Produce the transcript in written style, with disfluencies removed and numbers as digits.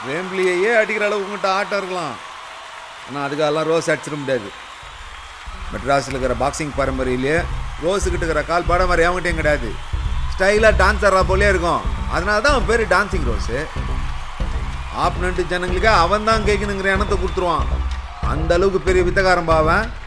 வேம்பிலியே அடிக்கிற அளவுக்கு உங்கள்கிட்ட ஆட்டம் இருக்கலாம், ஆனால் அதுக்கெல்லாம் ரோஸ் அடிச்சிட முடியாது. மெட்ராஸில் இருக்கிற பாக்ஸிங் பரம்பரையிலேயே ரோஸுக்கிட்ட இருக்கிற கால் பாடம் மாதிரி அவங்ககிட்டையும் கிடையாது. ஸ்டைலாக டான்ஸ் ஆடுறா போலே இருக்கும். அதனால தான் அவன் பேர் டான்ஸிங் ரோஸு. ஆப்னண்ட்டு ஜனங்களுக்கு அவன் தான் கேட்கணுங்கிற எண்ணத்தை கொடுத்துருவான். அந்த அளவுக்கு பெரிய வித்தகாரம் பாவன்.